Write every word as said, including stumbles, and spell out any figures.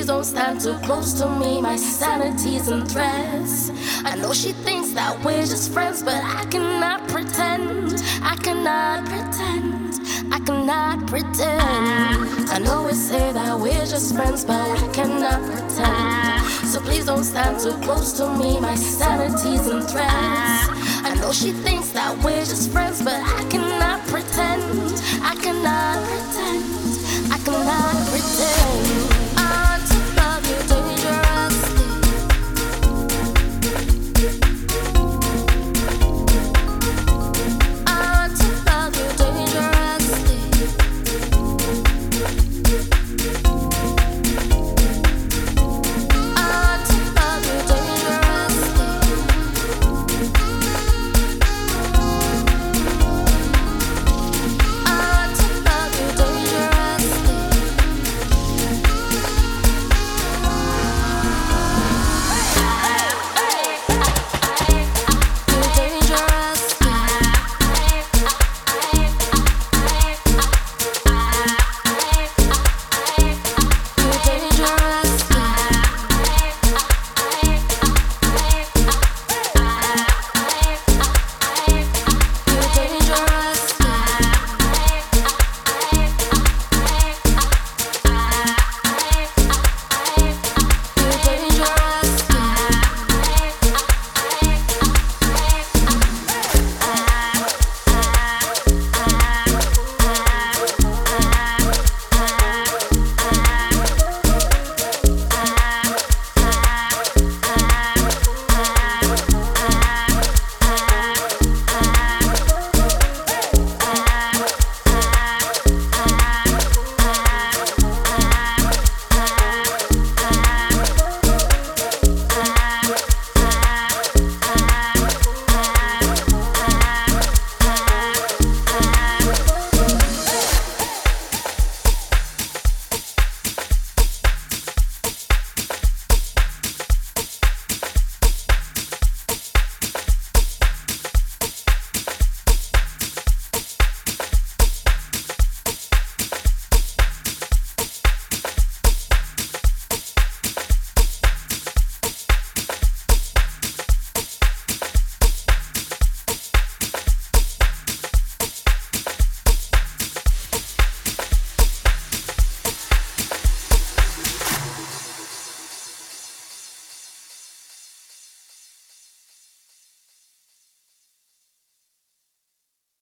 don't stand too close to me, my sanity's in threats. I know she thinks that we're just friends, but I cannot pretend. I cannot pretend. I cannot pretend. I know we say that we're just friends, but I cannot pretend. So please don't stand too close to me, my sanity's in threats. I know she thinks that we're just friends, but I cannot pretend. I cannot pretend. I cannot pretend.